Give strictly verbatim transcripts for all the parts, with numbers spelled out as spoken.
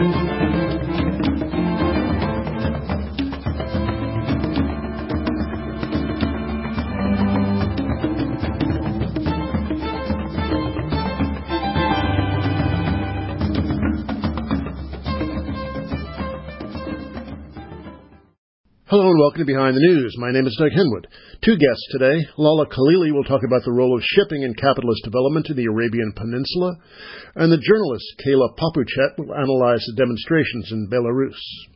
Hello and welcome to Behind the News. My name is Doug Henwood. Two guests today. Lala Khalili will talk about the role of shipping in capitalist development in the Arabian Peninsula, and the journalist Kayla Papuchet will analyze the demonstrations in Belarus.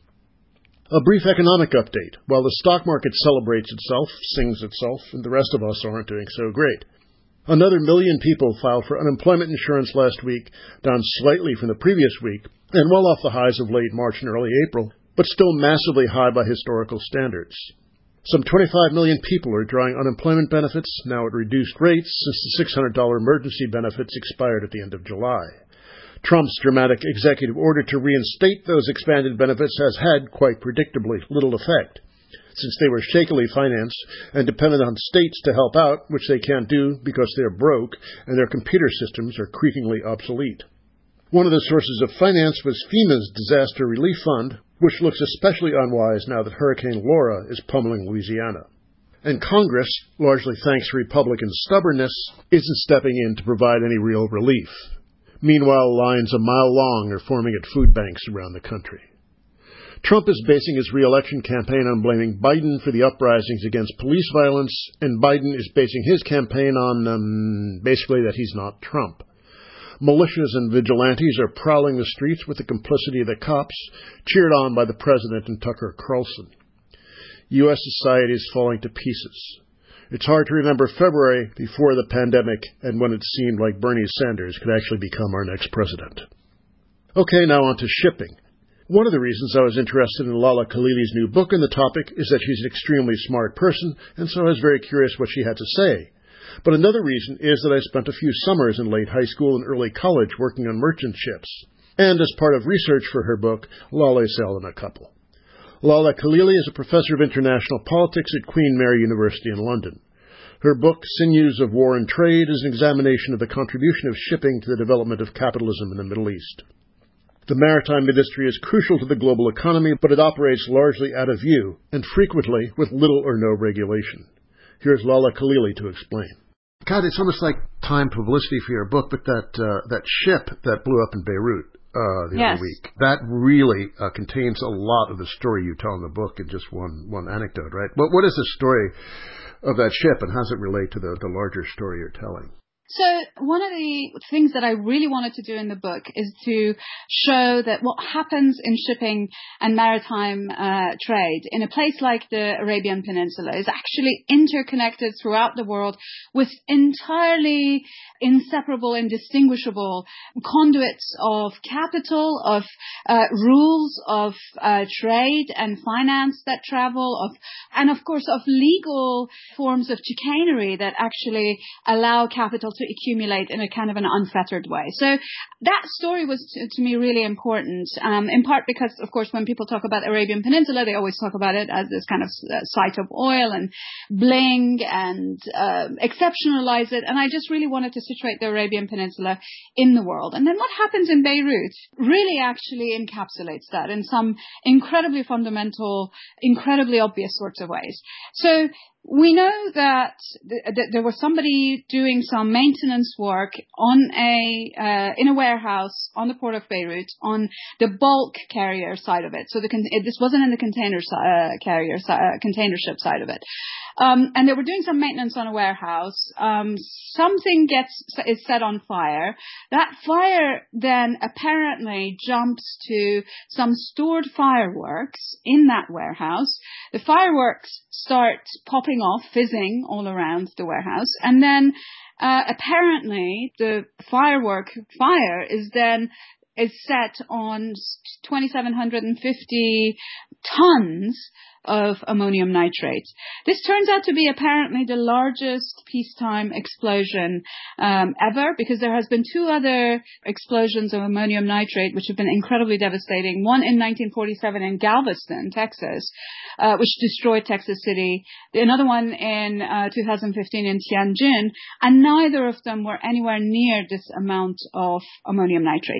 A brief economic update. While the stock market celebrates itself, sings itself, and the rest of us aren't doing so great. Another million people filed for unemployment insurance last week, down slightly from the previous week, and well off the highs of late March and early April, but still massively high by historical standards. Some twenty-five million people are drawing unemployment benefits, now at reduced rates, since the six hundred dollars emergency benefits expired at the end of July. Trump's dramatic executive order to reinstate those expanded benefits has had, quite predictably, little effect, since they were shakily financed and dependent on states to help out, which they can't do because they're broke and their computer systems are creakingly obsolete. One of the sources of finance was FEMA's Disaster Relief Fund, which looks especially unwise now that Hurricane Laura is pummeling Louisiana. And Congress, largely thanks to Republican stubbornness, isn't stepping in to provide any real relief. Meanwhile, lines a mile long are forming at food banks around the country. Trump is basing his re-election campaign on blaming Biden for the uprisings against police violence, and Biden is basing his campaign on, um, basically that he's not Trump. Militias and vigilantes are prowling the streets with the complicity of the cops, cheered on by the president and Tucker Carlson. U S society is falling to pieces. It's hard to remember February before the pandemic and when it seemed like Bernie Sanders could actually become our next president. Okay, now on to shipping. One of the reasons I was interested in Lala Khalili's new book on the topic is that she's an extremely smart person, and so I was very curious what she had to say. But another reason is that I spent a few summers in late high school and early college working on merchant ships. And as part of research for her book, Lala sailed on a couple. Lala Khalili is a professor of international politics at Queen Mary University in London. Her book, Sinews of War and Trade, is an examination of the contribution of shipping to the development of capitalism in the Middle East. The maritime industry is crucial to the global economy, but it operates largely out of view, and frequently with little or no regulation. Here's Lala Khalili to explain. God, it's almost like time publicity for your book, but that uh, that ship that blew up in Beirut uh, the yes. other week, that really uh, contains a lot of the story you tell in the book in just one one anecdote, right? What What is the story of that ship, and how does it relate to the, the larger story you're telling? So one of the things that I really wanted to do in the book is to show that what happens in shipping and maritime uh, trade in a place like the Arabian Peninsula is actually interconnected throughout the world with entirely inseparable, indistinguishable conduits of capital, of uh, rules of uh, trade and finance that travel, of, and of course of legal forms of chicanery that actually allow capital to accumulate in a kind of an unfettered way. So that story was to, to me really important, um, in part because, of course, when people talk about Arabian Peninsula, they always talk about it as this kind of uh, site of oil and bling and uh, exceptionalize it. And I just really wanted to situate the Arabian Peninsula in the world. And then what happens in Beirut really actually encapsulates that in some incredibly fundamental, incredibly obvious sorts of ways. So we know that, th- that there was somebody doing some maintenance work on a uh, in a warehouse on the port of Beirut on the bulk carrier side of it. So the con- it, this wasn't in the container si- uh, carrier si- uh, container ship side of it. Um, and they were doing some maintenance on a warehouse. Um, something gets is set on fire. That fire then apparently jumps to some stored fireworks in that warehouse. The fireworks start popping off, fizzing all around the warehouse, and then uh, apparently the firework fire is then is set on two thousand seven hundred fifty tons of ammonium nitrate. This turns out to be apparently the largest peacetime explosion um, ever, because there has been two other explosions of ammonium nitrate which have been incredibly devastating. One in nineteen forty-seven in Galveston, Texas, uh, which destroyed Texas City. Another one in uh, two thousand fifteen in Tianjin, and neither of them were anywhere near this amount of ammonium nitrate. Anyway,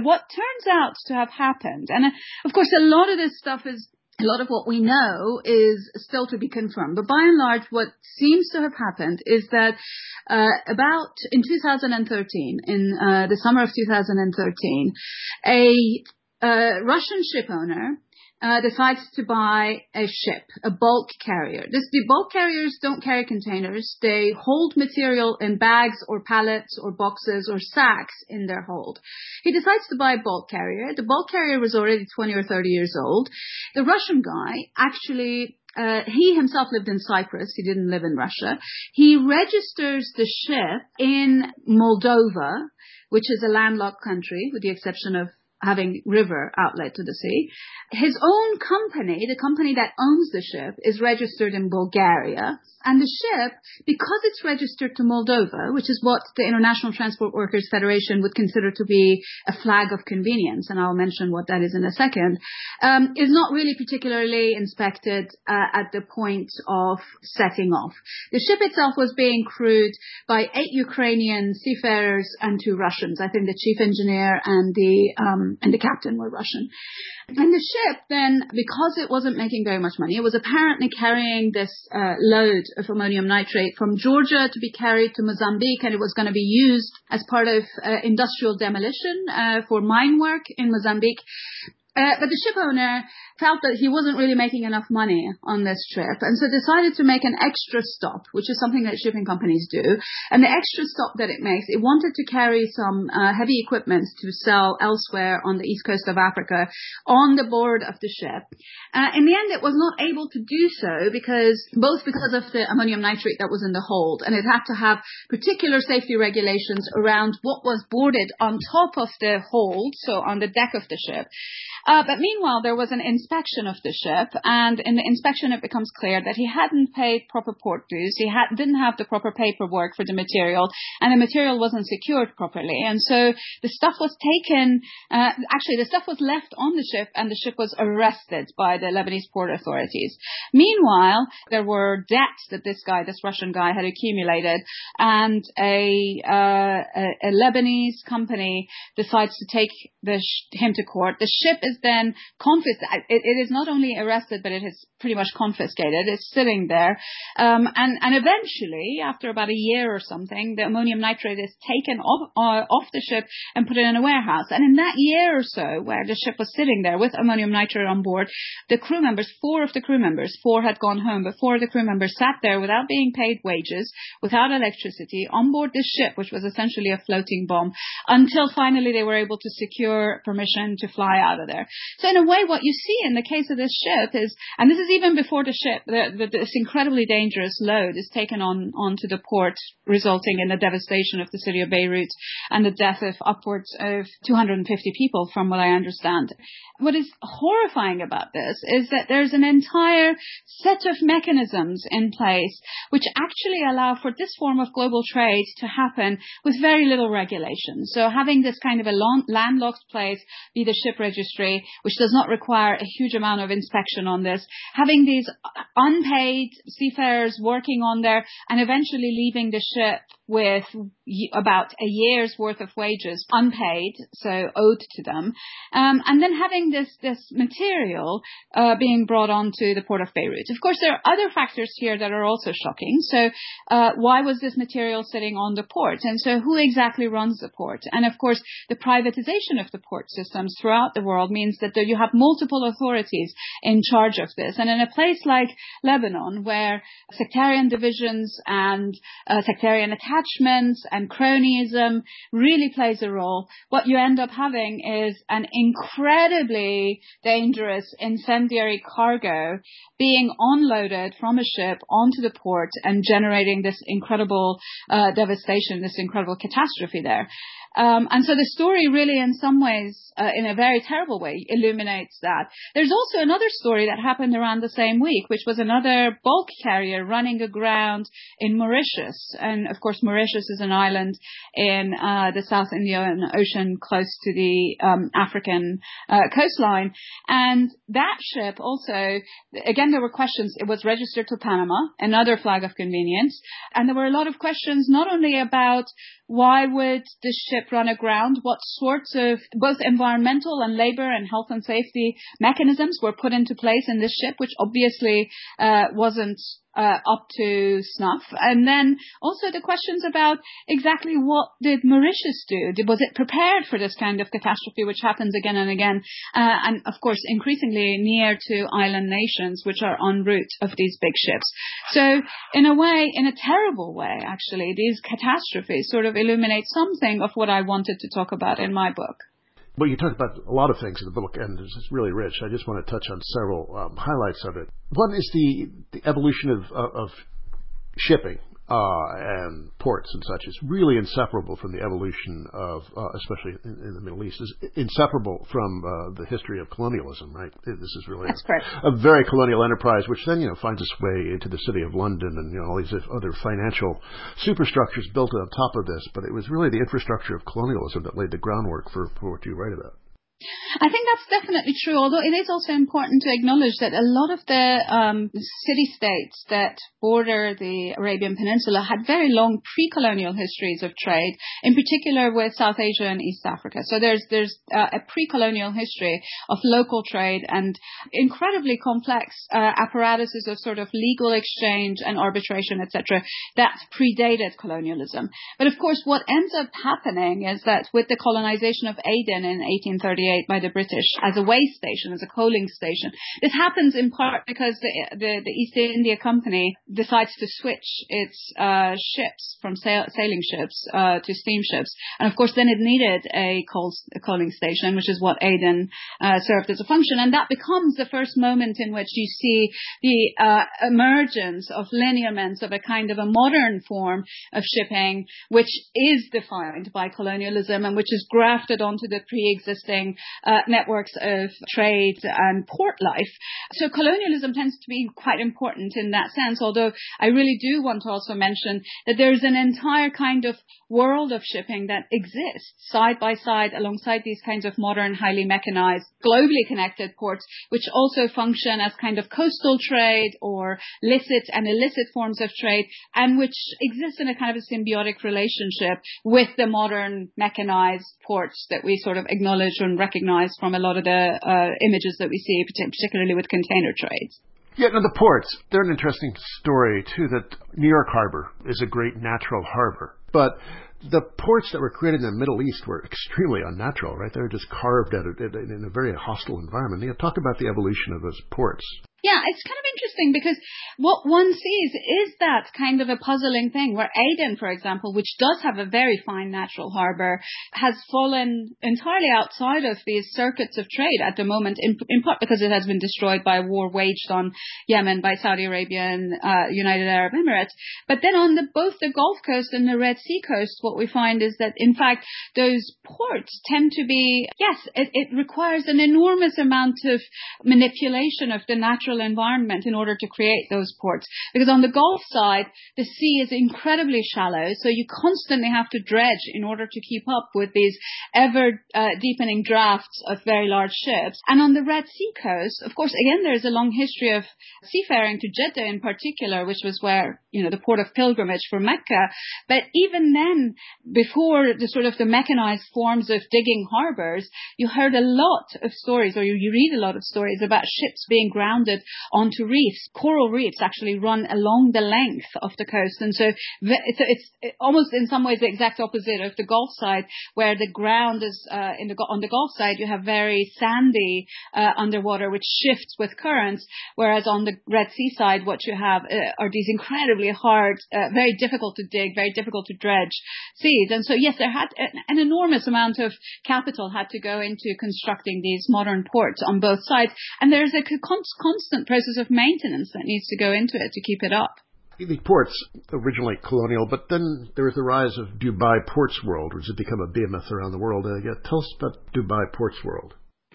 what turns out to have happened, and uh, of course a lot of this stuff is, a lot of what we know is still to be confirmed, but by and large what seems to have happened is that uh, about in two thousand thirteen, in uh, the summer of two thousand thirteen, a uh, Russian ship owner Uh, decides to buy a ship, a bulk carrier. This, the bulk carriers don't carry containers. They hold material in bags or pallets or boxes or sacks in their hold. He decides to buy a bulk carrier. The bulk carrier was already twenty or thirty years old. The Russian guy actually, uh, he himself lived in Cyprus. He didn't live in Russia. He registers the ship in Moldova, which is a landlocked country with the exception of having river outlet to the sea. His own company, the company that owns the ship, is registered in Bulgaria. And the ship, because it's registered to Moldova, which is what the International Transport Workers Federation would consider to be a flag of convenience, and I'll mention what that is in a second, um, is not really particularly inspected uh, at the point of setting off. The ship itself was being crewed by eight Ukrainian seafarers and two Russians. I think the chief engineer and the um, and the captain were Russian. And the ship then, because it wasn't making very much money, it was apparently carrying this uh, load of ammonium nitrate from Georgia to be carried to Mozambique, and it was going to be used as part of uh, industrial demolition uh, for mine work in Mozambique. Uh, but the ship owner felt that he wasn't really making enough money on this trip, and so decided to make an extra stop, which is something that shipping companies do. And the extra stop that it makes, it wanted to carry some uh, heavy equipment to sell elsewhere on the east coast of Africa on the board of the ship. Uh, in the end, it was not able to do so because, both because of the ammonium nitrate that was in the hold, and it had to have particular safety regulations around what was boarded on top of the hold, so on the deck of the ship. Uh, but meanwhile, there was an inspection of the ship, and in the inspection it becomes clear that he hadn't paid proper port dues, he had, didn't have the proper paperwork for the material, and the material wasn't secured properly. And so the stuff was taken, uh, actually the stuff was left on the ship, and the ship was arrested by the Lebanese port authorities. Meanwhile, there were debts that this guy, this Russian guy, had accumulated, and a, uh, a, a Lebanese company decides to take the sh- him to court. The ship is then confiscated. It, it is not only arrested, but it is pretty much confiscated. It's sitting there. Um, and, and eventually, after about a year or something, the ammonium nitrate is taken off, uh, off the ship and put it in a warehouse. And in that year or so, where the ship was sitting there with ammonium nitrate on board, the crew members, four of the crew members, four had gone home, but four of the crew members sat there without being paid wages, without electricity, on board this ship, which was essentially a floating bomb, until finally they were able to secure permission to fly out of there. So in a way, what you see in the case of this ship is, and this is even before the ship, the, the, this incredibly dangerous load is taken on onto the port, resulting in the devastation of the city of Beirut and the death of upwards of two hundred fifty people, from what I understand. What is horrifying about this is that there's an entire set of mechanisms in place which actually allow for this form of global trade to happen with very little regulation. So having this kind of a long, landlocked place be the ship registry, which does not require a huge amount of inspection on this, having these unpaid seafarers working on there and eventually leaving the ship with about a year's worth of wages unpaid, so owed to them, um, and then having this this material uh, being brought onto the port of Beirut. Of course, there are other factors here that are also shocking. So uh, why was this material sitting on the port? And so who exactly runs the port? And of course, the privatization of the port systems throughout the world means that there you have multiple authorities in charge of this. And in a place like Lebanon, where sectarian divisions and uh, sectarian attachments and cronyism really plays a role, what you end up having is an incredibly dangerous incendiary cargo being unloaded from a ship onto the port and generating this incredible uh, devastation, this incredible catastrophe there. Um, and so the story really, in some ways, uh, in a very terrible way, illuminates that. There's also another story that happened around the same week, which was another bulk carrier running aground in Mauritius. And of course, Mauritius is an island in uh, the South Indian Ocean, close to the um, African uh, coastline. And that ship also, again, there were questions. It was registered to Panama, another flag of convenience. And there were a lot of questions not only about Why would the ship run aground? What sorts of both environmental and labor and health and safety mechanisms were put into place in this ship, which obviously uh, wasn't Uh, up to snuff. And then also the questions about exactly what did Mauritius do? Did, was it prepared for this kind of catastrophe, which happens again and again? Uh, and of course, increasingly near to island nations, which are en route of these big ships. So in a way, in a terrible way, actually, these catastrophes sort of illuminate something of what I wanted to talk about in my book. Well, you talk about a lot of things in the book, and it's really rich. I just want to touch on several um, highlights of it. One is the, the evolution of, of, of shipping uh, and ports and such is really inseparable from the evolution of, uh, especially in, in the Middle East, is inseparable from uh, the history of colonialism, right? This is really a, a very colonial enterprise, which then, you know, finds its way into the city of London and, you know, all these other financial superstructures built on top of this. But it was really the infrastructure of colonialism that laid the groundwork for, for what you write about. I think that's definitely true, although it is also important to acknowledge that a lot of the um, city-states that border the Arabian Peninsula had very long pre-colonial histories of trade, in particular with South Asia and East Africa. So there's there's uh, a pre-colonial history of local trade and incredibly complex uh, apparatuses of sort of legal exchange and arbitration, et cetera, that predated colonialism. But of course, what ends up happening is that with the colonization of Aden in eighteen thirty-eight, by the British as a way station, as a coaling station. This happens in part because the, the, the East India Company decides to switch its uh, ships from sail, sailing ships uh, to steamships. And of course, then it needed a, coal, a coaling station, which is what Aden uh, served as a function. And that becomes the first moment in which you see the uh, emergence of lineaments of a kind of a modern form of shipping, which is defined by colonialism and which is grafted onto the pre-existing Uh, networks of trade and port life. So colonialism tends to be quite important in that sense, although I really do want to also mention that there's an entire kind of world of shipping that exists side by side alongside these kinds of modern, highly mechanized, globally connected ports, which also function as kind of coastal trade or licit and illicit forms of trade, and which exist in a kind of a symbiotic relationship with the modern mechanized ports that we sort of acknowledge and recognize from a lot of the uh, images that we see, particularly with container trades. Yeah, now the ports, they're an interesting story, too, that New York Harbor is a great natural harbor. But the ports that were created in the Middle East were extremely unnatural, right? They were just carved out in a very hostile environment. You know, talk about the evolution of those ports. Yeah, it's kind of interesting because what one sees is that kind of a puzzling thing where Aden, for example, which does have a very fine natural harbor, has fallen entirely outside of these circuits of trade at the moment, in, in part because it has been destroyed by a war waged on Yemen by Saudi Arabia and uh, United Arab Emirates. But then on the, both the Gulf Coast and the Red Sea coast, what we find is that, in fact, those ports tend to be, yes, it, it requires an enormous amount of manipulation of the natural environment in order to create those ports. Because on the Gulf side, the sea is incredibly shallow, so you constantly have to dredge in order to keep up with these ever uh, deepening drafts of very large ships. And on the Red Sea coast, of course, again, there's a long history of seafaring to Jeddah in particular, which was where, you know, the port of pilgrimage for Mecca. But even then, before the sort of the mechanized forms of digging harbors, you heard a lot of stories, or you, you read a lot of stories about ships being grounded onto reefs. Coral reefs actually run along the length of the coast. And so it's, it's almost in some ways the exact opposite of the Gulf side, where the ground is, uh, in the, on the Gulf side, you have very sandy uh, underwater, which shifts with currents, whereas on the Red Sea side, what you have uh, are these incredibly hard, uh, very difficult to dig, very difficult to dredge seas. And so, yes, there had an, an enormous amount of capital had to go into constructing these modern ports on both sides. And there's a con- constant process of maintenance that needs to go into it to keep it up. The ports, originally colonial, but then there was the rise of Dubai Ports World, which has become a behemoth around the world. Uh, yeah, tell us about Dubai Ports World.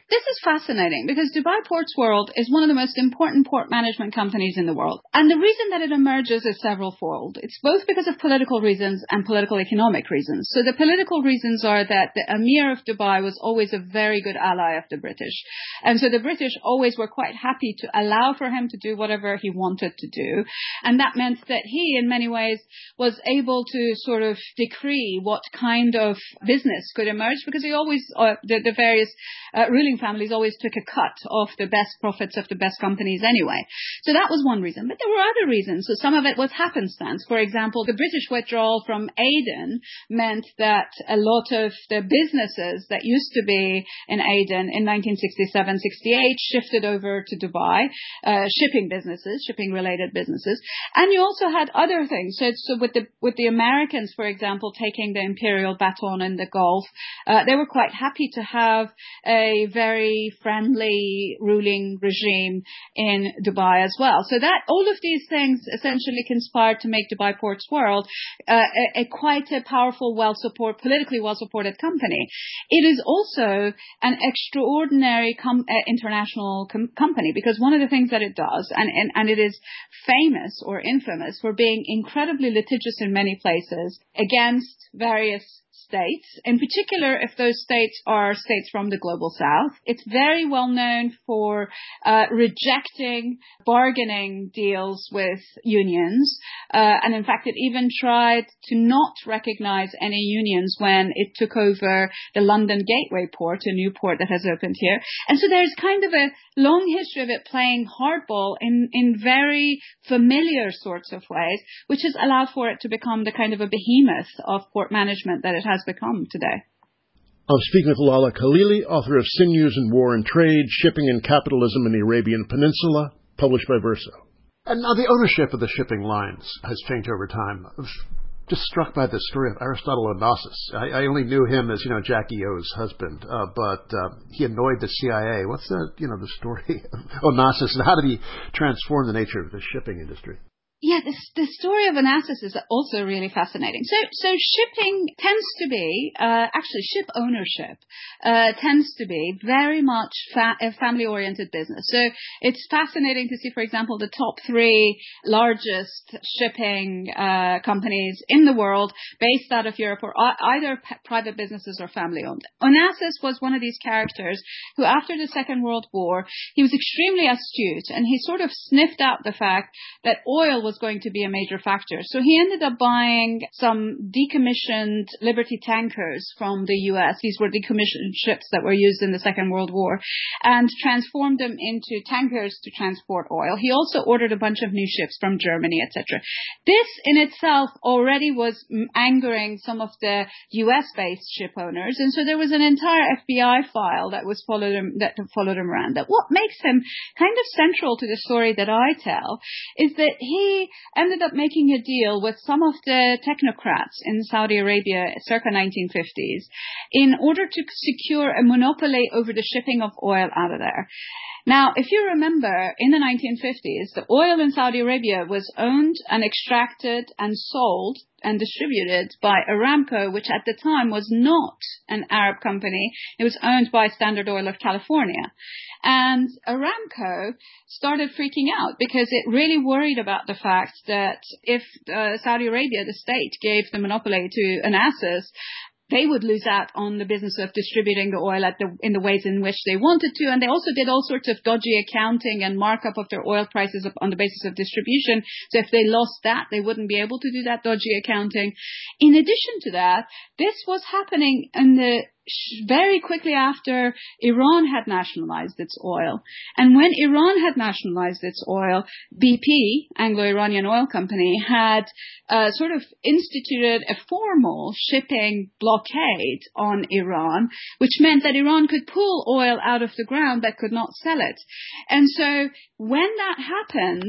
This is fascinating because Dubai Ports World is one of the most important port management companies in the world. And the reason that it emerges is several-fold. It's both because of political reasons and political economic reasons. So the political reasons are that the Emir of Dubai was always a very good ally of the British. And so the British always were quite happy to allow for him to do whatever he wanted to do. And that meant that he, in many ways, was able to sort of decree what kind of business could emerge because he always, uh, the, the various uh, ruling families always took a cut of the best profits of the best companies anyway. So that was one reason. But there were other reasons. So some of it was happenstance. For example, the British withdrawal from Aden meant that a lot of the businesses that used to be in Aden in nineteen sixty-seven sixty-eight shifted over to Dubai, uh, shipping businesses, shipping-related businesses. And you also had other things. So, so with the with the Americans, for example, taking the imperial baton in the Gulf, uh, they were quite happy to have a very friendly ruling regime in Dubai as well. So that all of these things essentially conspired to make Dubai Ports World uh, a, a quite a powerful, well-supported, politically well-supported company. It is also an extraordinary com- uh, international com- company because one of the things that it does, and, and, and it is famous or infamous for being incredibly litigious in many places against various states, in particular if those states are states from the global south. It's very well known for uh, rejecting bargaining deals with unions. Uh, and in fact, it even tried to not recognize any unions when it took over the London Gateway port, a new port that has opened here. And so there's kind of a long history of it playing hardball in, in very familiar sorts of ways, which has allowed for it to become the kind of a behemoth of port management that it has become today. I'm speaking with Lala Khalili, author of Sinews in War and Trade, Shipping and Capitalism in the Arabian Peninsula, published by Verso. And now the ownership of the shipping lines has changed over time. I was just struck by the story of Aristotle Onassis. I, I only knew him as, you know, Jackie O's husband, uh, but uh, he annoyed the C I A. What's the, you know, the story of Onassis, and how did he transform the nature of the shipping industry? Yeah, this, the story of Onassis is also really fascinating. So, so shipping tends to be, uh, actually ship ownership, uh, tends to be very much fa- a family-oriented business. So it's fascinating to see, for example, the top three largest shipping, uh, companies in the world based out of Europe or either p- private businesses or family-owned. Onassis was one of these characters who, after the Second World War, he was extremely astute and he sort of sniffed out the fact that oil was going to be a major factor. So he ended up buying some decommissioned Liberty tankers from the U S. These were decommissioned ships that were used in the Second World War, and transformed them into tankers to transport oil. He also ordered a bunch of new ships from Germany, et cetera. This in itself already was angering some of the U S-based ship owners, and so there was an entire F B I file that was followed him, that followed him around. That what makes him kind of central to the story that I tell is that he ended up making a deal with some of the technocrats in Saudi Arabia circa nineteen fifties in order to secure a monopoly over the shipping of oil out of there. Now, if you remember, in the nineteen fifties, the oil in Saudi Arabia was owned and extracted and sold and distributed by Aramco, which at the time was not an Arab company. It was owned by Standard Oil of California. And Aramco started freaking out because it really worried about the fact that if uh, Saudi Arabia, the state, gave the monopoly to Onassis, they would lose out on the business of distributing the oil at the, in the ways in which they wanted to. And they also did all sorts of dodgy accounting and markup of their oil prices on the basis of distribution. So if they lost that, they wouldn't be able to do that dodgy accounting. In addition to that, this was happening in the very quickly after Iran had nationalized its oil. And when Iran had nationalized its oil, B P, Anglo-Iranian Oil Company, had uh, sort of instituted a formal shipping blockade on Iran, which meant that Iran could pull oil out of the ground but could not sell it. And so when that happened,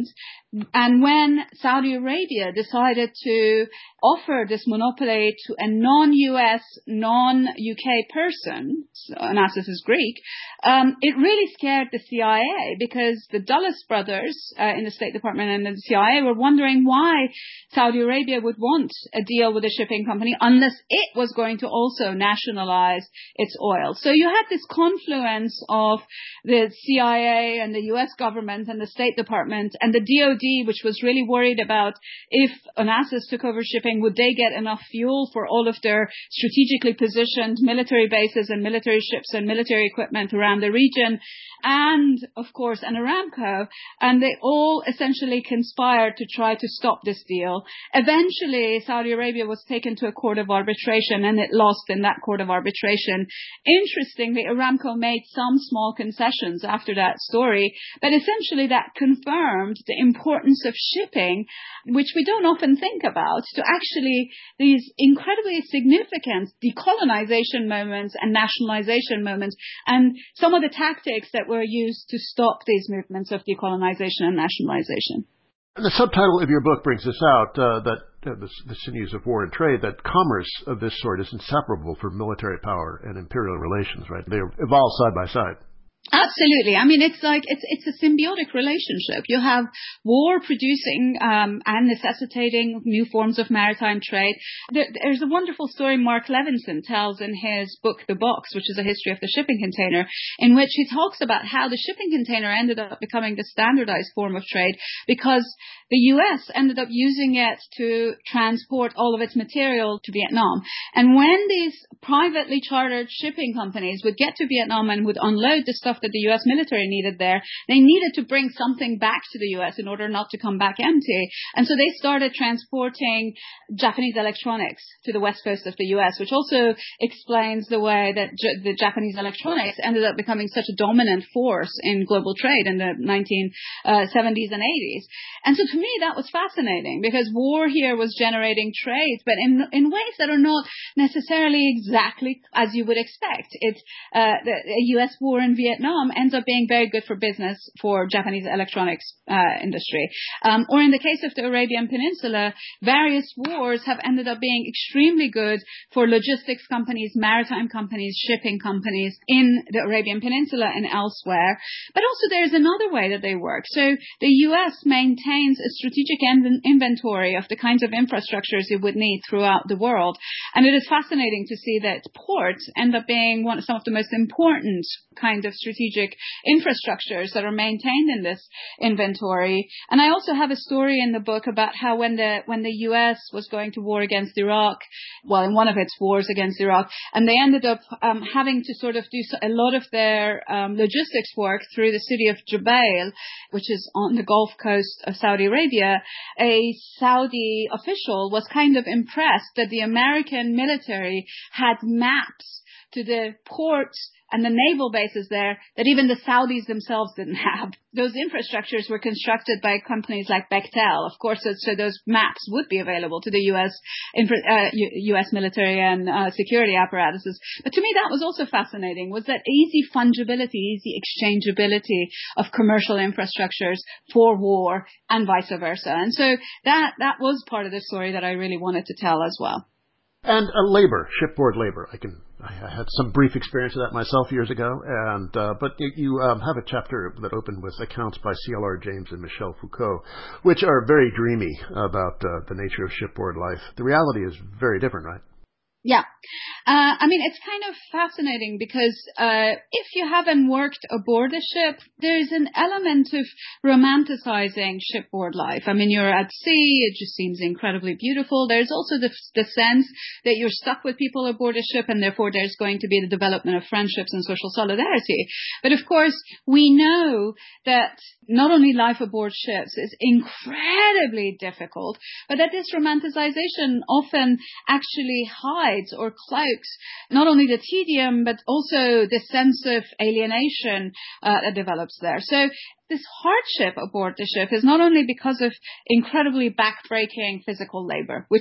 And when Saudi Arabia decided to offer this monopoly to a non-U S, non-U K person, so Onassis is Greek, um, it really scared the C I A, because the Dulles brothers uh, in the State Department and the C I A were wondering why Saudi Arabia would want a deal with a shipping company unless it was going to also nationalize its oil. So you had this confluence of the C I A and the U S government and the State Department and the D O D, which was really worried about if Onassis took over shipping, would they get enough fuel for all of their strategically positioned military bases and military ships and military equipment around the region, and of course an Aramco, and they all essentially conspired to try to stop this deal. Eventually, Saudi Arabia was taken to a court of arbitration, and it lost in that court of arbitration. Interestingly, Aramco made some small concessions after that story, but essentially that confirmed the importance of shipping, which we don't often think about, to actually these incredibly significant decolonization moments and nationalization moments, and some of the tactics that were used to stop these movements of decolonization and nationalization. And the subtitle of your book brings this out, uh, that uh, the, the sinews of war and trade, that commerce of this sort is inseparable from military power and imperial relations, right? They evolve side by side. Absolutely. I mean, it's like, it's it's a symbiotic relationship. You have war producing um, and necessitating new forms of maritime trade. There, there's a wonderful story Mark Levinson tells in his book, The Box, which is a history of the shipping container, in which he talks about how the shipping container ended up becoming the standardized form of trade because the U S ended up using it to transport all of its material to Vietnam. And when these privately chartered shipping companies would get to Vietnam and would unload the stuff that the U S military needed there, they needed to bring something back to the U S in order not to come back empty. And so they started transporting Japanese electronics to the west coast of the U S, which also explains the way that J- the Japanese electronics ended up becoming such a dominant force in global trade in the nineteen seventies and eighties. And so to me, that was fascinating because war here was generating trade, but in in ways that are not necessarily exactly as you would expect. It, uh, the a U S war in Vietnam ends up being very good for business for Japanese electronics uh, industry. Um, or in the case of the Arabian Peninsula, various wars have ended up being extremely good for logistics companies, maritime companies, shipping companies in the Arabian Peninsula and elsewhere. But also there's another way that they work. So the U S maintains a strategic in- inventory of the kinds of infrastructures it would need throughout the world. And it is fascinating to see that ports end up being one, some of the most important kind of strategic infrastructures that are maintained in this inventory. And I also have a story in the book about how when the when the U S was going to war against Iraq, well, in one of its wars against Iraq, and they ended up um, having to sort of do a lot of their um, logistics work through the city of Jubail, which is on the Gulf coast of Saudi Arabia. A Saudi official was kind of impressed that the American military had maps to the ports and the naval bases there that even the Saudis themselves didn't have. Those infrastructures were constructed by companies like Bechtel, of course, so, so those maps would be available to the U S infra, uh, U S military and uh, security apparatuses. But to me, that was also fascinating, was that easy fungibility, easy exchangeability of commercial infrastructures for war and vice versa. And so that, that was part of the story that I really wanted to tell as well. And uh, labor, shipboard labor. I can I had some brief experience of that myself years ago, and uh, but you, you um, have a chapter that opened with accounts by C L R James and Michel Foucault, which are very dreamy about uh, the nature of shipboard life. The reality is very different, right? Yeah. Uh, I mean, it's kind of fascinating because uh, if you haven't worked aboard a ship, there's an element of romanticizing shipboard life. I mean, you're at sea, it just seems incredibly beautiful. There's also the, the sense that you're stuck with people aboard a ship, and therefore there's going to be the development of friendships and social solidarity. But of course, we know that not only life aboard ships is incredibly difficult, but that this romanticization often actually hides or cloaks not only the tedium, but also the sense of alienation uh, that develops there. So this hardship aboard the ship is not only because of incredibly backbreaking physical labor, which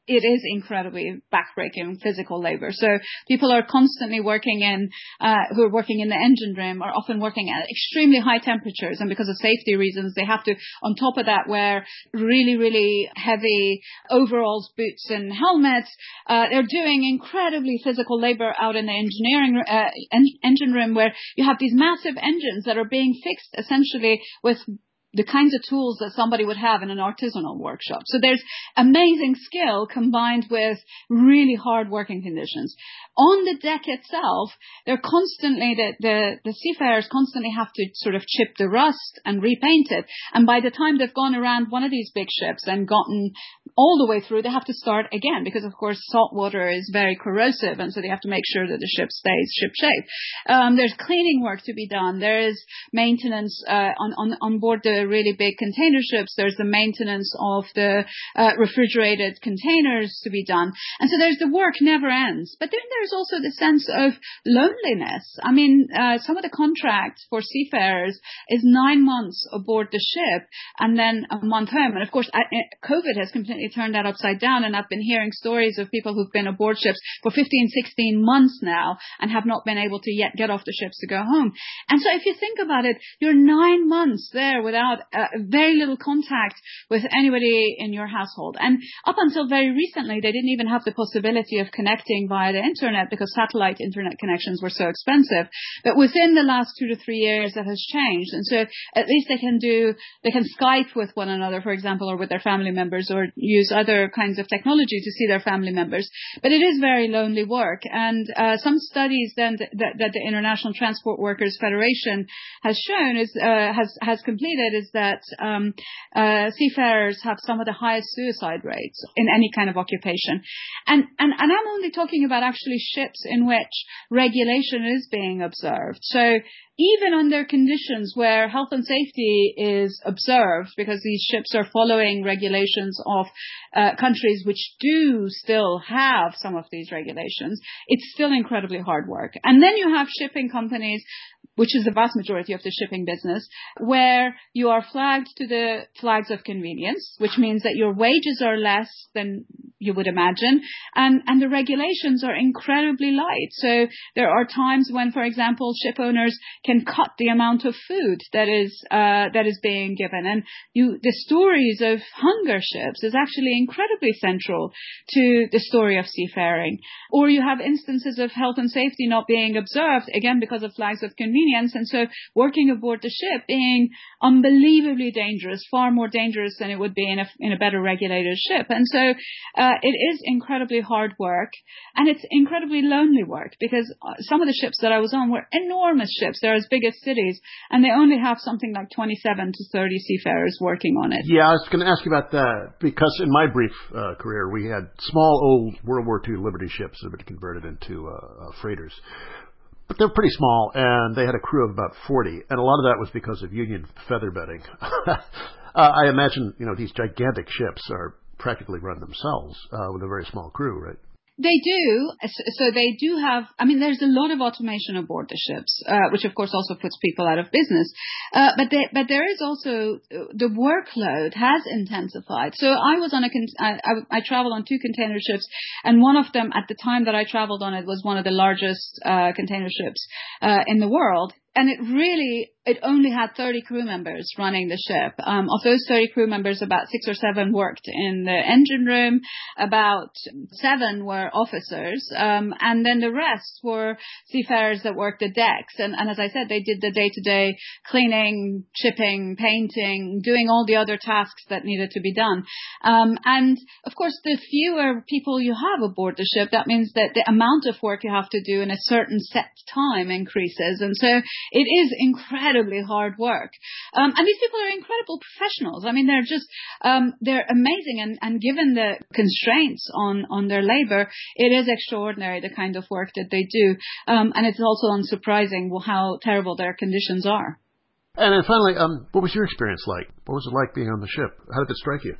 it is incredibly backbreaking physical labor. So people are constantly working in, uh, who are working in the engine room are often working at extremely high temperatures. And because of safety reasons, they have to, on top of that, wear really, really heavy overalls, boots and helmets. Uh, they're doing incredibly physical labor out in the engineering, uh, en- engine room where you have these massive engines that are being fixed essentially with the kinds of tools that somebody would have in an artisanal workshop. So there's amazing skill combined with really hard working conditions. On the deck itself, they're constantly, the, the, the seafarers constantly have to sort of chip the rust and repaint it. And by the time they've gone around one of these big ships and gotten all the way through, they have to start again because, of course, salt water is very corrosive, and so they have to make sure that the ship stays ship-shape. Um, there's cleaning work to be done. There is maintenance uh, on, on, on board the really big container ships. There's the maintenance of the uh, refrigerated containers to be done. And so there's the work never ends. But then there's also the sense of loneliness. I mean, uh, some of the contracts for seafarers is nine months aboard the ship and then a month home. And of course, I, COVID has completely turned that upside down. And I've been hearing stories of people who've been aboard ships for fifteen, sixteen months now and have not been able to yet get off the ships to go home. And so if you think about it, you're nine months there without uh, very little contact with anybody in your household. And up until very recently, they didn't even have the possibility of connecting via the internet because satellite internet connections were so expensive. But within the last two to three years, that has changed. And so at least they can do, they can Skype with one another, for example, or with their family members, or use other kinds of technology to see their family members. But it is very lonely work. And uh, some studies then that, that, that the International Transport Workers Federation has shown is uh, has has completed is that um, uh, seafarers have some of the highest suicide rates in any kind of occupation. And, and, and I'm only talking about actually ships in which regulation is being observed. So even under conditions where health and safety is observed, because these ships are following regulations of uh, countries which do still have some of these regulations, it's still incredibly hard work. And then you have shipping companies, which is the vast majority of the shipping business, where you are flagged to the flags of convenience, which means that your wages are less than you would imagine, and, and the regulations are incredibly light. So there are times when, for example, ship owners can cut the amount of food that is uh, that is being given. And you, the stories of hunger ships is actually incredibly central to the story of seafaring. Or you have instances of health and safety not being observed, again, because of flags of convenience. And so working aboard the ship being unbelievably dangerous, far more dangerous than it would be in a, in a better regulated ship. And so uh, it is incredibly hard work, and it's incredibly lonely work, because some of the ships that I was on were enormous ships. They're as big as cities, and they only have something like twenty-seven to thirty seafarers working on it. Yeah, I was going to ask you about that, because in my brief uh, career, we had small old World War Two Liberty ships that had been converted into uh, uh, freighters. But they're pretty small, and they had a crew of about forty, and a lot of that was because of union feather bedding. uh, I imagine, you know, these gigantic ships are practically run themselves uh, with a very small crew, right? They do. So they do have, I mean, there's a lot of automation aboard the ships, uh, which of course also puts people out of business. Uh, but they, but there is also, the workload has intensified. So I was on a, I, I, I traveled on two container ships, and one of them at the time that I traveled on it was one of the largest uh, container ships uh, in the world. And it really, it only had thirty crew members running the ship. Um, of those thirty crew members, about six or seven worked in the engine room. About seven were officers. Um, and then the rest were seafarers that worked the decks. And, and as I said, they did the day-to-day cleaning, chipping, painting, doing all the other tasks that needed to be done. Um, and of course, the fewer people you have aboard the ship, that means that the amount of work you have to do in a certain set time increases. And so it is incredibly hard work. Um, and these people are incredible professionals. I mean, they're just, um, they're amazing. And, and given the constraints on, on their labor, it is extraordinary the kind of work that they do. Um, and it's also unsurprising how terrible their conditions are. And then finally, um, what was your experience like? What was it like being on the ship? How did it strike you?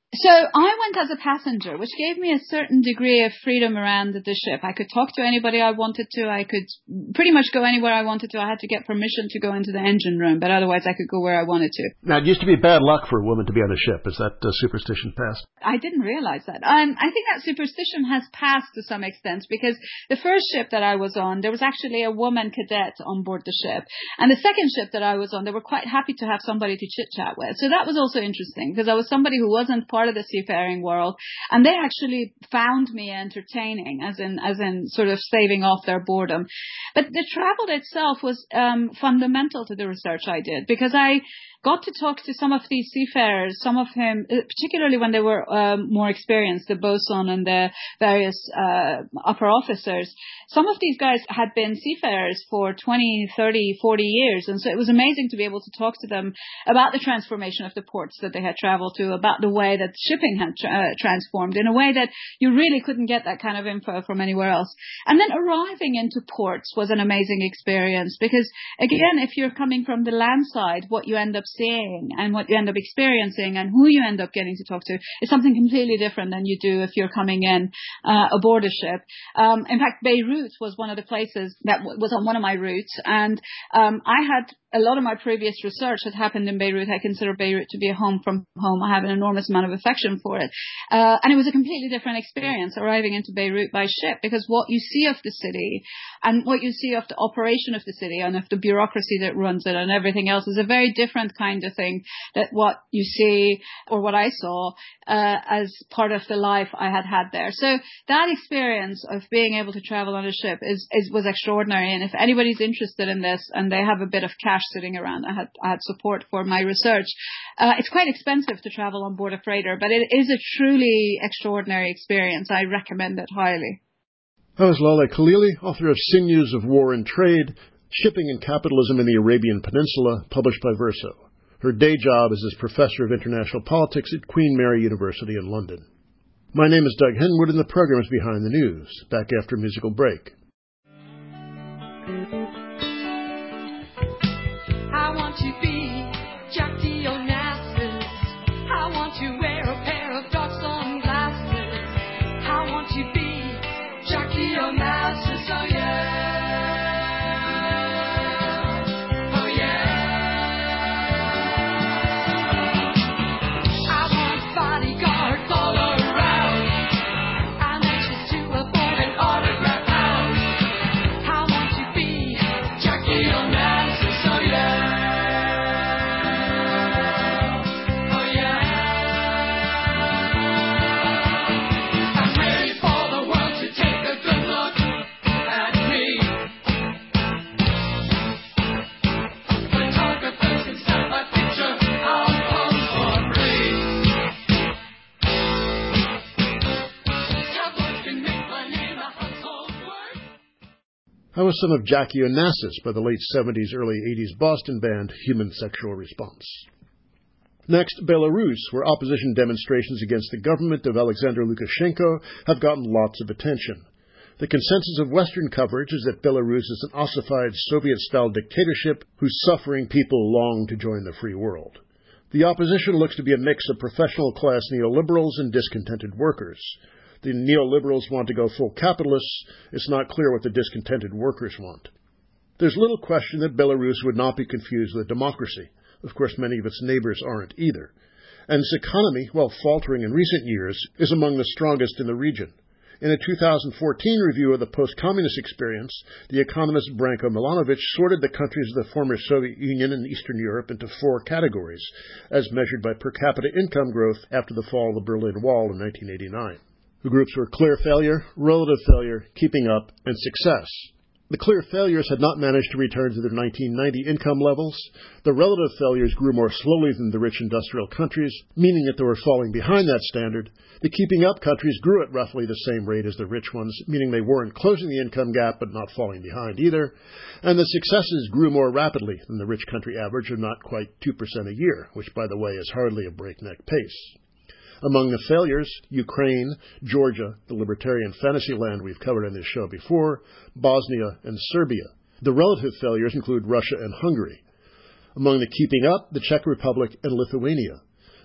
So I went as a passenger, which gave me a certain degree of freedom around the ship. I could talk to anybody I wanted to. I could pretty much go anywhere I wanted to. I had to get permission to go into the engine room, but otherwise I could go where I wanted to. Now, it used to be bad luck for a woman to be on a ship. Is that uh, superstition past? I didn't realize that. Um, I think that superstition has passed to some extent, because the first ship that I was on, there was actually a woman cadet on board the ship. And the second ship that I was on, they were quite happy to have somebody to chit-chat with. So that was also interesting, because I was somebody who wasn't part of the seafaring world, and they actually found me entertaining, as in as in sort of staving off their boredom. But the travel itself was um, fundamental to the research I did, because I got to talk to some of these seafarers, some of whom, particularly when they were um, more experienced, the bosun and the various uh, upper officers. Some of these guys had been seafarers for twenty, thirty, forty years, and so it was amazing to be able to talk to them about the transformation of the ports that they had traveled to, about the way that shipping had tra- uh, transformed in a way that you really couldn't get that kind of info from anywhere else. And then arriving into ports was an amazing experience, because, again, if you're coming from the land side, what you end up seeing and what you end up experiencing and who you end up getting to talk to is something completely different than you do if you're coming in uh, aboard a ship. Um, in fact, Beirut was one of the places that w- was on one of my routes, and um, I had a lot of my previous research had happened in Beirut. I consider Beirut to be a home from home. I have an enormous amount of affection for it. Uh, and it was a completely different experience arriving into Beirut by ship, because what you see of the city and what you see of the operation of the city and of the bureaucracy that runs it and everything else is a very different kind of thing that what you see or what I saw uh, as part of the life I had had there. So that experience of being able to travel on a ship is, is was extraordinary. And if anybody's interested in this and they have a bit of cash sitting around, I had, I had support for my research. Uh, it's quite expensive to travel on board a freighter, but it is a truly extraordinary experience. I recommend it highly. That was Lale Khalili, author of Sinews of War and Trade, Shipping and Capitalism in the Arabian Peninsula, published by Verso. Her day job is as Professor of International Politics at Queen Mary University in London. My name is Doug Henwood, and the program is Behind the News. Back after a musical break. I want to be Jackie Onassis. I want to wear a pair of dark sunglasses. I want to be Jackie Onassis, oh yeah. Oh yeah. I want bodyguards all around. I'm anxious to afford an autograph house. I want to be Jackie Onassis, oh yeah. That was some of Jackie Onassis by the late seventies, early eighties Boston band Human Sexual Response. Next, Belarus, where opposition demonstrations against the government of Alexander Lukashenko have gotten lots of attention. The consensus of Western coverage is that Belarus is an ossified Soviet-style dictatorship whose suffering people long to join the free world. The opposition looks to be a mix of professional-class neoliberals and discontented workers. The neoliberals want to go full capitalists. It's not clear what the discontented workers want. There's little question that Belarus would not be confused with a democracy. Of course, many of its neighbors aren't either. And its economy, while faltering in recent years, is among the strongest in the region. In a two thousand fourteen review of the post-communist experience, the economist Branko Milanovic sorted the countries of the former Soviet Union and Eastern Europe into four categories, as measured by per capita income growth after the fall of the Berlin Wall in nineteen eighty-nine. The groups were clear failure, relative failure, keeping up, and success. The clear failures had not managed to return to their nineteen ninety income levels. The relative failures grew more slowly than the rich industrial countries, meaning that they were falling behind that standard. The keeping up countries grew at roughly the same rate as the rich ones, meaning they weren't closing the income gap but not falling behind either. And the successes grew more rapidly than the rich country average of not quite two percent a year, which, by the way, is hardly a breakneck pace. Among the failures, Ukraine, Georgia, the libertarian fantasy land we've covered on this show before, Bosnia, and Serbia. The relative failures include Russia and Hungary. Among the keeping up, the Czech Republic and Lithuania.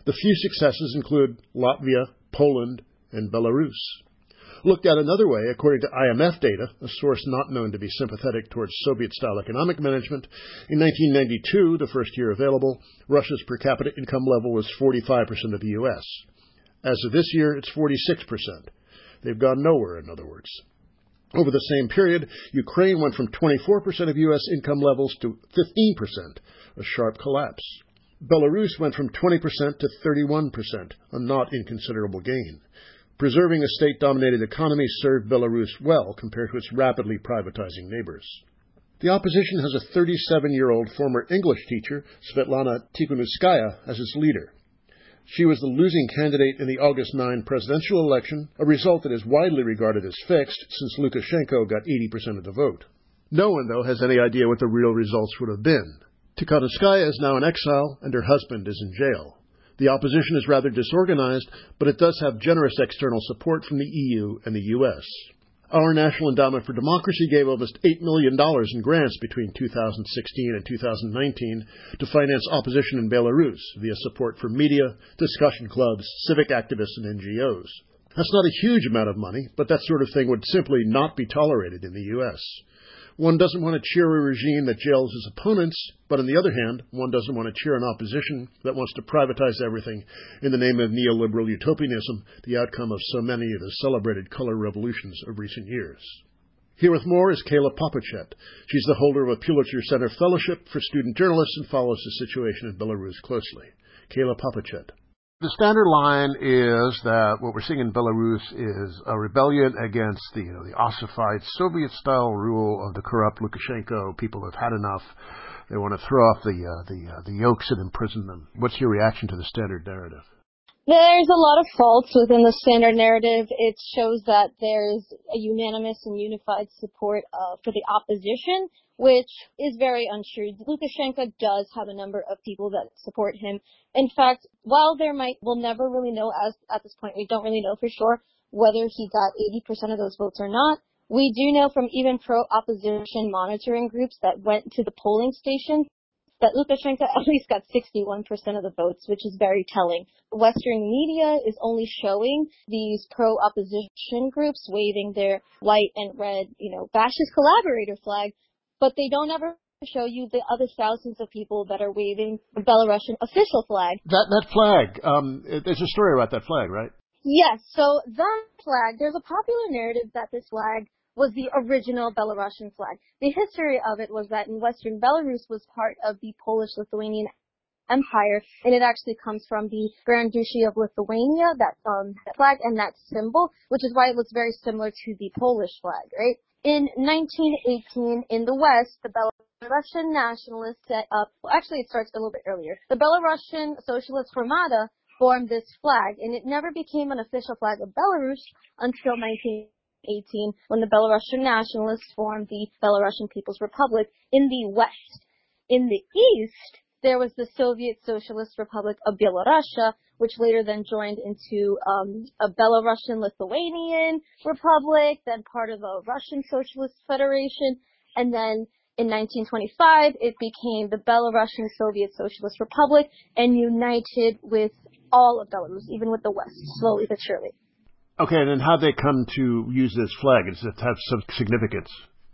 The few successes include Latvia, Poland, and Belarus. Looked at another way, according to I M F data, a source not known to be sympathetic towards Soviet-style economic management, in nineteen ninety-two, the first year available, Russia's per capita income level was forty-five percent of the U S. As of this year, it's forty-six percent. They've gone nowhere, in other words. Over the same period, Ukraine went from twenty-four percent of U S income levels to fifteen percent, a sharp collapse. Belarus went from twenty percent to thirty-one percent, a not inconsiderable gain. Preserving a state-dominated economy served Belarus well compared to its rapidly privatizing neighbors. The opposition has a thirty-seven-year-old former English teacher, Svetlana Tikhonovskaya, as its leader. She was the losing candidate in the August ninth presidential election, a result that is widely regarded as fixed since Lukashenko got eighty percent of the vote. No one, though, has any idea what the real results would have been. Tikhonovskaya is now in exile, and her husband is in jail. The opposition is rather disorganized, but it does have generous external support from the E U and the U S. Our National Endowment for Democracy gave almost eight million dollars in grants between two thousand sixteen and two thousand nineteen to finance opposition in Belarus via support for media, discussion clubs, civic activists, and N G Os. That's not a huge amount of money, but that sort of thing would simply not be tolerated in the U S. One doesn't want to cheer a regime that jails its opponents, but on the other hand, one doesn't want to cheer an opposition that wants to privatize everything in the name of neoliberal utopianism, the outcome of so many of the celebrated color revolutions of recent years. Here with more is Kayla Papuchet. She's the holder of a Pulitzer Center Fellowship for Student Journalists and follows the situation in Belarus closely. Kayla Papuchet. The standard line is that what we're seeing in Belarus is a rebellion against the, you know, the ossified Soviet-style rule of the corrupt Lukashenko. People have had enough. They want to throw off the uh, the uh, the yokes and imprison them. What's your reaction to the standard narrative? There's a lot of faults within the standard narrative. It shows that there's a unanimous and unified support uh, for the opposition, which is very untrue. Lukashenko does have a number of people that support him. In fact, while there might, we'll never really know as at this point, we don't really know for sure whether he got eighty percent of those votes or not. We do know from even pro-opposition monitoring groups that went to the polling stations that Lukashenko at least got sixty-one percent of the votes, which is very telling. Western media is only showing these pro-opposition groups waving their white and red, you know, fascist collaborator flag, but they don't ever show you the other thousands of people that are waving the Belarusian official flag. That that flag, um, there's a story about that flag, right? Yes, so that flag, there's a popular narrative that this flag was the original Belarusian flag. The history of it was that in Western Belarus was part of the Polish-Lithuanian Empire, and it actually comes from the Grand Duchy of Lithuania, that um, flag and that symbol, which is why it looks very similar to the Polish flag, right? In nineteen eighteen, in the West, the Belarusian nationalists set up, well, actually it starts a little bit earlier. The Belarusian Socialist Armada formed this flag, and it never became an official flag of Belarus until nineteen eighteen, when the Belarusian nationalists formed the Belarusian People's Republic in the West. In the East, there was the Soviet Socialist Republic of Belarusia, which later then joined into um, a Belarusian-Lithuanian Republic, then part of the Russian Socialist Federation, and then in nineteen twenty-five, it became the Belarusian Soviet Socialist Republic and united with all of Belarus, even with the West, slowly but surely. Okay, and then how'd they come to use this flag? Does it have some significance?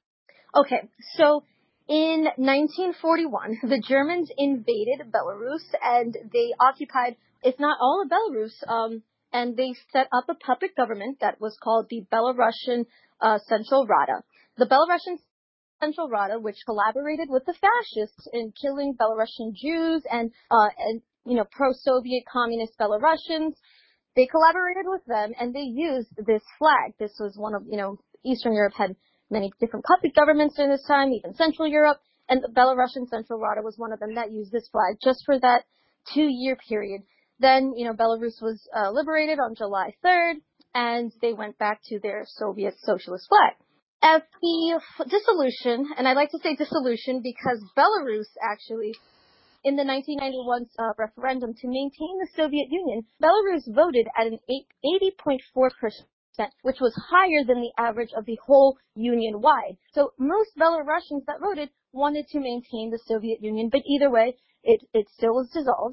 Okay, so in nineteen forty-one, the Germans invaded Belarus, and they occupied, if not all of Belarus, um, and they set up a puppet government that was called the Belarusian uh, Central Rada. The Belarusian Central Rada, which collaborated with the fascists in killing Belarusian Jews and, uh, and you know, pro-Soviet communist Belarusians, they collaborated with them, and they used this flag. This was one of, you know, Eastern Europe had many different puppet governments during this time, even Central Europe, and the Belarusian Central Rada was one of them that used this flag just for that two-year period. Then, you know, Belarus was uh, liberated on July third, and they went back to their Soviet socialist flag. At the dissolution, and I like to say dissolution because Belarus actually, in the nineteen ninety-one uh, referendum to maintain the Soviet Union, Belarus voted at an eighty point four percent, which was higher than the average of the whole Union-wide. So most Belarusians that voted wanted to maintain the Soviet Union, but either way, it, it still was dissolved.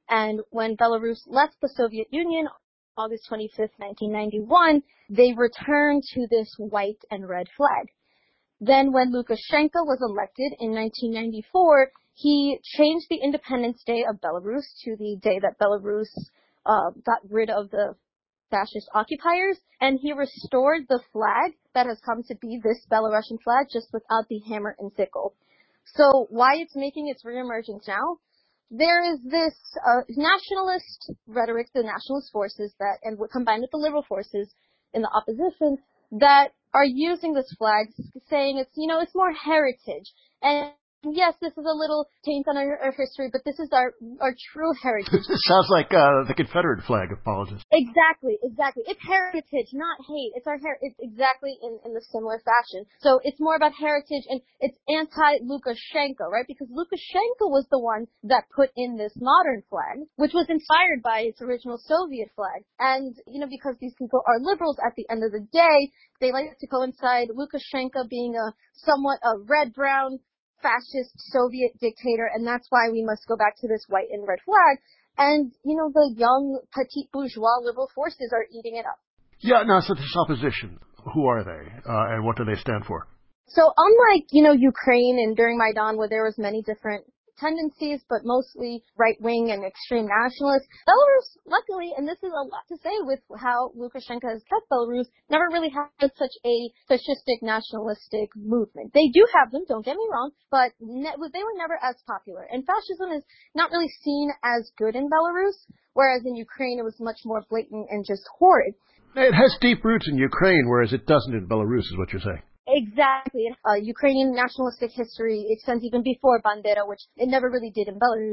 And when Belarus left the Soviet Union, August twenty-fifth, nineteen ninety-one, they returned to this white and red flag. Then when Lukashenko was elected in nineteen ninety-four, he changed the Independence Day of Belarus to the day that Belarus uh, got rid of the fascist occupiers, and he restored the flag that has come to be this Belarusian flag, just without the hammer and sickle. So why it's making its reemergence now? There is this uh, nationalist rhetoric, the nationalist forces that, and combined with the liberal forces in the opposition, that are using this flag, saying it's, you know, it's more heritage. And yes, this is a little taint on our, our history, but this is our our true heritage. It sounds like uh, the Confederate flag, apologies. Exactly, exactly. It's heritage, not hate. It's our her- It's exactly in, in the similar fashion. So it's more about heritage, and it's anti-Lukashenko, right? Because Lukashenko was the one that put in this modern flag, which was inspired by its original Soviet flag. And, you know, because these people are liberals at the end of the day, they like to coincide Lukashenko being a somewhat a red-brown fascist Soviet dictator, and that's why we must go back to this white and red flag. And, you know, the young, petite bourgeois liberal forces are eating it up. Yeah, now, so this opposition, who are they, uh, and what do they stand for? So unlike, you know, Ukraine and during Maidan, where there was many different tendencies, but mostly right-wing and extreme nationalists, Belarus, luckily, and this is a lot to say with how Lukashenko has kept Belarus, never really had such a fascistic nationalistic movement. They do have them, don't get me wrong, but ne- they were never as popular. And fascism is not really seen as good in Belarus, whereas in Ukraine it was much more blatant and just horrid. It has deep roots in Ukraine, whereas it doesn't in Belarus, is what you're saying. Exactly. Uh, Ukrainian nationalistic history extends even before Bandera, which it never really did in Belarus.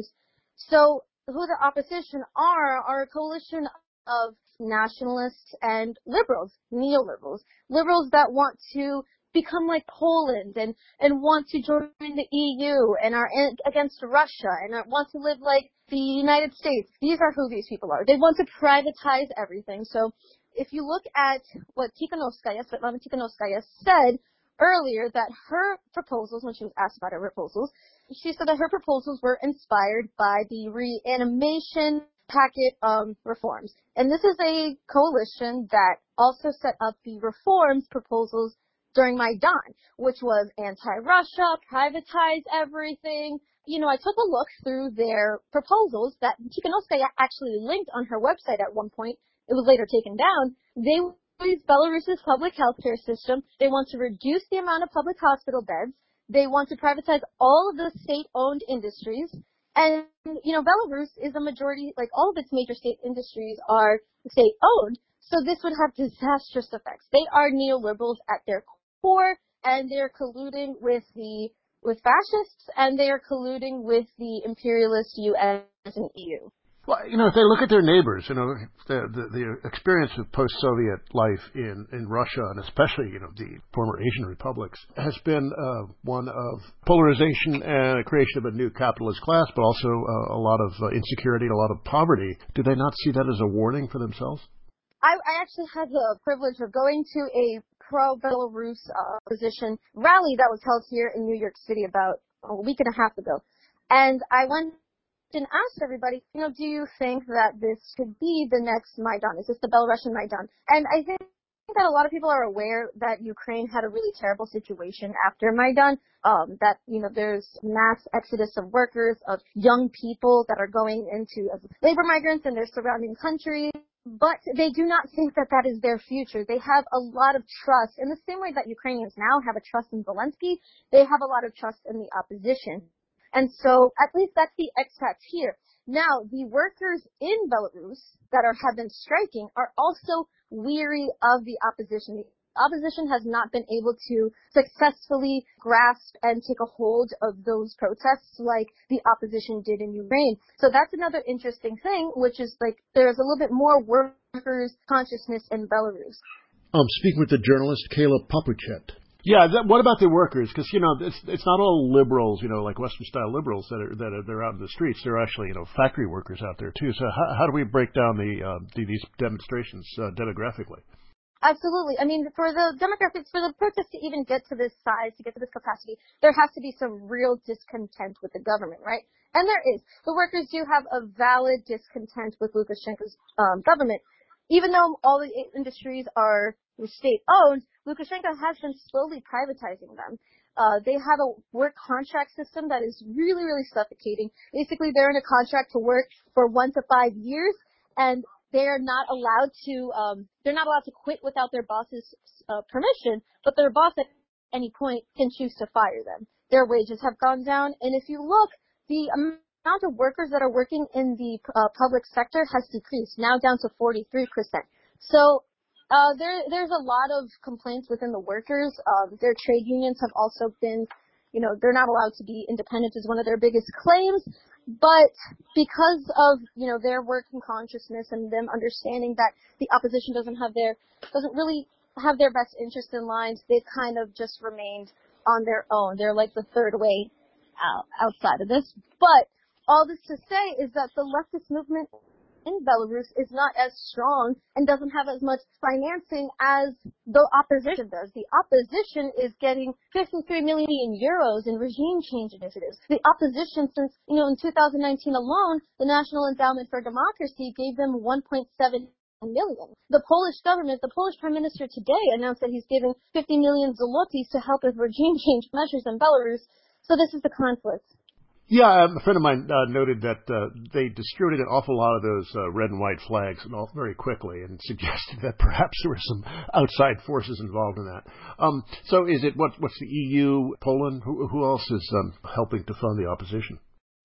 So who the opposition are, are a coalition of nationalists and liberals, neoliberals, liberals that want to become like Poland and, and want to join the E U and are in, against Russia and are, want to live like the United States. These are who these people are. They want to privatize everything. So if you look at what Tikhanovskaya, Svetlana Tikhanovskaya said earlier, that her proposals, when she was asked about her proposals, she said that her proposals were inspired by the reanimation packet um, reforms. And this is a coalition that also set up the reforms proposals during Maidan, which was anti-Russia, privatize everything. You know, I took a look through their proposals that Tikhanovskaya actually linked on her website at one point. It was later taken down. They use Belarus's public healthcare system. They want to reduce the amount of public hospital beds. They want to privatize all of the state-owned industries. And, you know, Belarus is a majority, like all of its major state industries are state-owned. So this would have disastrous effects. They are neoliberals at their core, and they're colluding with the with fascists, and they are colluding with the imperialist U S and E U. Well, you know, if they look at their neighbors, you know, the, the, the experience of post-Soviet life in, in Russia, and especially, you know, the former Asian republics, has been uh, one of polarization and a creation of a new capitalist class, but also uh, a lot of uh, insecurity and a lot of poverty. Do they not see that as a warning for themselves? I, I actually had the privilege of going to a pro-Belarus uh, opposition rally that was held here in New York City about a week and a half ago. And I went and asked everybody, you know, do you think that this could be the next Maidan? Is this the Belarusian Maidan? And I think that a lot of people are aware that Ukraine had a really terrible situation after Maidan, um, that, you know, there's mass exodus of workers, of young people that are going into as labor migrants in their surrounding countries. But they do not think that that is their future. They have a lot of trust. In the same way that Ukrainians now have a trust in Zelensky, they have a lot of trust in the opposition. And so at least that's the expat here. Now, the workers in Belarus that are have been striking are also weary of the opposition. The opposition has not been able to successfully grasp and take a hold of those protests like the opposition did in Ukraine. So that's another interesting thing, which is like there's a little bit more workers' consciousness in Belarus. I'm speaking with the journalist Kayla Papuchet. Yeah, that, what about the workers? Because, you know, it's it's not all liberals, you know, like Western-style liberals that are that are they're out in the streets. They're actually, you know, factory workers out there too. So how, how do we break down the, uh, the these demonstrations uh, demographically? Absolutely. I mean, for the demographics, for the protest to even get to this size, to get to this capacity, there has to be some real discontent with the government, right? And there is. The workers do have a valid discontent with Lukashenko's um, government. Even though all the industries are state-owned, Lukashenko has been slowly privatizing them. Uh, they have a work contract system that is really, really suffocating. Basically, they're in a contract to work for one to five years, and they're not allowed to, um, they're not allowed to quit without their boss's uh, permission, but their boss at any point can choose to fire them. Their wages have gone down, and if you look, the amount of workers that are working in the uh, public sector has decreased, now down to forty-three percent. So uh, there, there's a lot of complaints within the workers. Um, their trade unions have also been, you know, they're not allowed to be independent is one of their biggest claims. But because of, you know, their working consciousness and them understanding that the opposition doesn't have their, doesn't really have their best interest in mind, they've kind of just remained on their own. They're like the third way out, outside of this. But all this to say is that the leftist movement in Belarus is not as strong and doesn't have as much financing as the opposition does. The opposition is getting fifty-three million euros in regime change initiatives. The opposition, since, you know, in two thousand nineteen alone, the National Endowment for Democracy gave them one point seven million. The Polish government, the Polish Prime Minister today announced that he's giving fifty million zlotys to help with regime change measures in Belarus. So this is the conflict. Yeah, um, a friend of mine uh, noted that uh, they distributed an awful lot of those uh, red and white flags and all very quickly, and suggested that perhaps there were some outside forces involved in that. Um, so, is it what? What's the E U, Poland? Who, who else is um, helping to fund the opposition?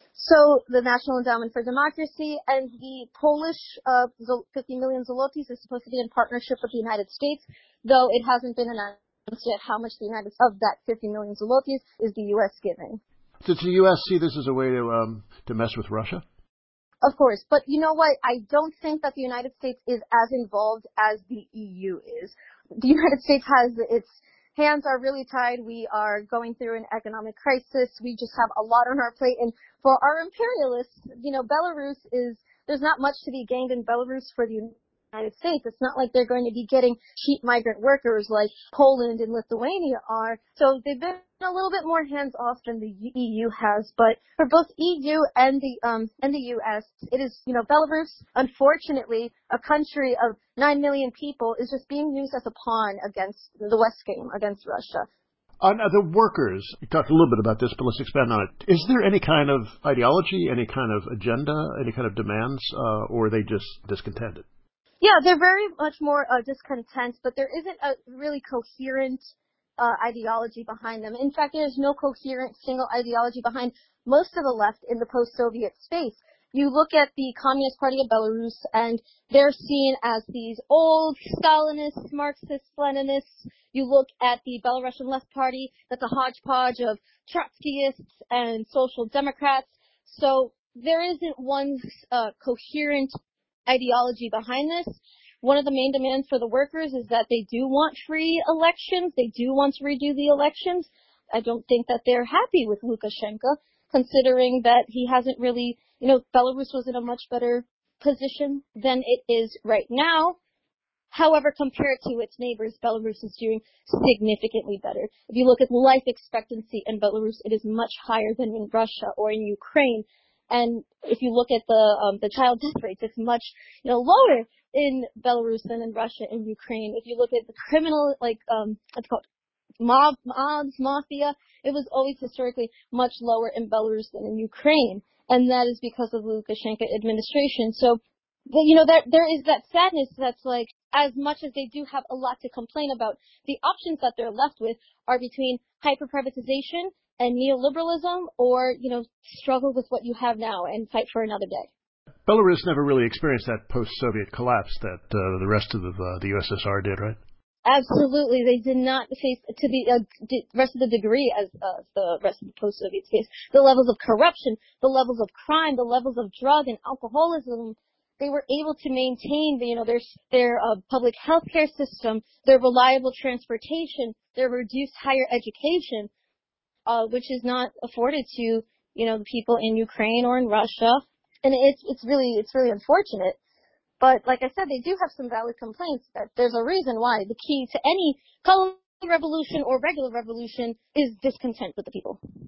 So the National Endowment for Democracy and the Polish uh, fifty million zlotys is supposed to be in partnership with the United States, though it hasn't been announced yet how much the United of that fifty million zlotys is the U S giving. Does the U S see this as a way to um, to mess with Russia? Of course, but you know what? I don't think that the United States is as involved as the E U is. The United States has its hands are really tied. We are going through an economic crisis. We just have a lot on our plate. And for our imperialists, you know, Belarus is, there's not much to be gained in Belarus for the United States. It's not like they're going to be getting cheap migrant workers like Poland and Lithuania are. So they've been a little bit more hands off than the E U has. But for both E U and the um and the U S, it is, you know, Belarus, unfortunately, a country of nine million people, is just being used as a pawn against the West game, against Russia. On uh, the workers, you talked a little bit about this, but let's expand on it. Is there any kind of ideology, any kind of agenda, any kind of demands, uh, or are they just discontented? Yeah, they're very much more uh, discontent, but there isn't a really coherent uh, ideology behind them. In fact, there's no coherent single ideology behind most of the left in the post-Soviet space. You look at the Communist Party of Belarus, and they're seen as these old Stalinists, Marxists, Leninists. You look at the Belarusian Left Party, that's a hodgepodge of Trotskyists and Social Democrats. So there isn't one uh, coherent ideology behind this. One of the main demands for the workers is that they do want free elections. They do want to redo the elections. I don't think that they're happy with Lukashenko, considering that he hasn't really, you know, Belarus was in a much better position than it is right now. However, compared to its neighbors, Belarus is doing significantly better. If you look at life expectancy in Belarus, it is much higher than in Russia or in Ukraine. And if you look at the um, the child death rates, it's much, you know, lower in Belarus than in Russia and Ukraine. If you look at the criminal, like um, what's called mob, mobs, mafia, it was always historically much lower in Belarus than in Ukraine, and that is because of the Lukashenko administration. So, you know, there there is that sadness that's like, as much as they do have a lot to complain about, the options that they're left with are between hyper-privatization and neoliberalism, or, you know, struggle with what you have now and fight for another day. Belarus never really experienced that post-Soviet collapse that uh, the rest of the, uh, the U S S R did, right? Absolutely. They did not face, to the uh, d- rest of the degree as uh, the rest of the post-Soviet space, the levels of corruption, the levels of crime, the levels of drug and alcoholism. They were able to maintain, you know, their their uh, public health care system, their reliable transportation, their reduced higher education, uh, which is not afforded to, you know, the people in Ukraine or in Russia. And it's it's really it's really unfortunate. But like I said, they do have some valid complaints that there's a reason why the key to any color revolution or regular revolution is discontent with the people.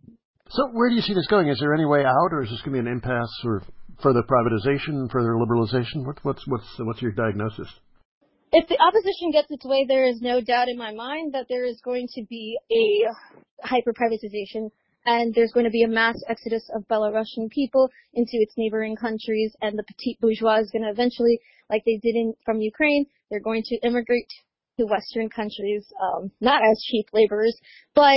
So where do you see this going? Is there any way out, or is this going to be an impasse, or further privatization, further liberalization? What, what's what's what's your diagnosis? If the opposition gets its way, there is no doubt in my mind that there is going to be a hyper-privatization, and there's going to be a mass exodus of Belarusian people into its neighboring countries, and the petite bourgeois is going to eventually, like they did in, from Ukraine, they're going to immigrate to Western countries, um, not as cheap laborers, but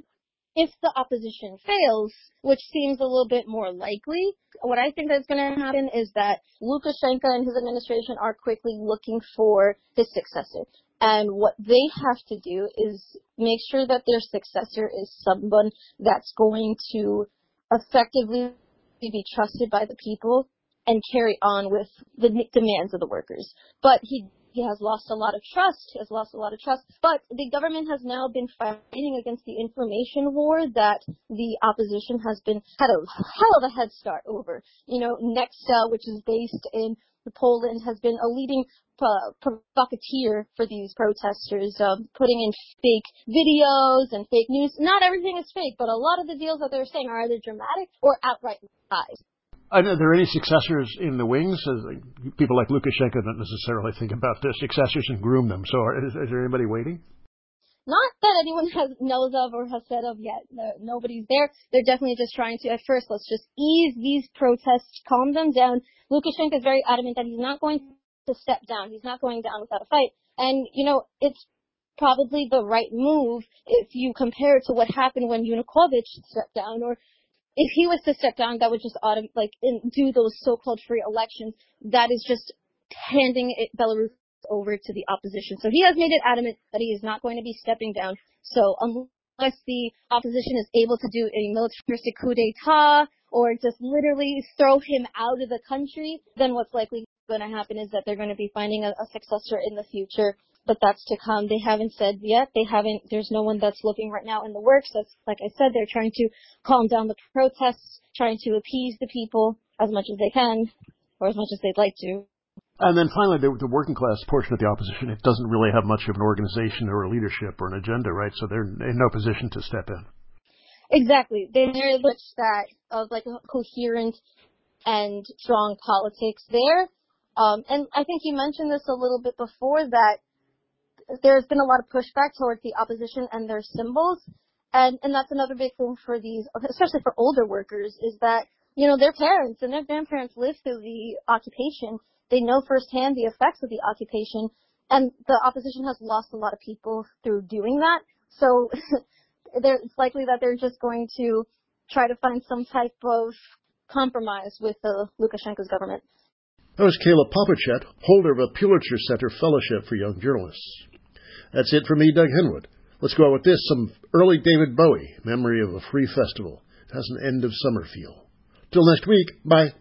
if the opposition fails, which seems a little bit more likely, what I think that's going to happen is that Lukashenko and his administration are quickly looking for his successor. And what they have to do is make sure that their successor is someone that's going to effectively be trusted by the people and carry on with the demands of the workers. But he He has lost a lot of trust. He has lost a lot of trust. But the government has now been fighting against the information war that the opposition has been had a hell of a head start over. You know, Nextel, which is based in Poland, has been a leading uh, provocateur for these protesters, um, putting in fake videos and fake news. Not everything is fake, but a lot of the deals that they're saying are either dramatic or outright lies. Are there any successors in the wings? People like Lukashenko don't necessarily think about their successors and groom them. So is, is there anybody waiting? Not that anyone has knows of or has said of yet. No, nobody's there. They're definitely just trying to, at first, let's just ease these protests, calm them down. Lukashenko is very adamant that he's not going to step down. He's not going down without a fight. And, you know, it's probably the right move if you compare it to what happened when Yanukovych stepped down, or if he was to step down, that would just autom- like in, do those so-called free elections. That is just handing it, Belarus over to the opposition. So he has made it adamant that he is not going to be stepping down. So unless the opposition is able to do a militaristic coup d'etat or just literally throw him out of the country, then what's likely going to happen is that they're going to be finding a, a successor in the future. But that's to come. They haven't said yet. They haven't, there's no one that's looking right now in the works. That's, like I said, they're trying to calm down the protests, trying to appease the people as much as they can, or as much as they'd like to. And then finally, the, the working class portion of the opposition, it doesn't really have much of an organization or a leadership or an agenda, right? So they're in no position to step in. Exactly. They're that of like a coherent and strong politics there. Um, and I think you mentioned this a little bit before, that there's been a lot of pushback towards the opposition and their symbols. And, and that's another big thing for these, especially for older workers, is that, you know, their parents and their grandparents lived through the occupation. They know firsthand the effects of the occupation. And the opposition has lost a lot of people through doing that. So it's likely that they're just going to try to find some type of compromise with the Lukashenko's government. That was Kayla Popochet, holder of a Pulitzer Center Fellowship for Young Journalists. That's it for me, Doug Henwood. Let's go out with this, some early David Bowie, Memory of a Free Festival. It has an end of summer feel. Till next week, bye.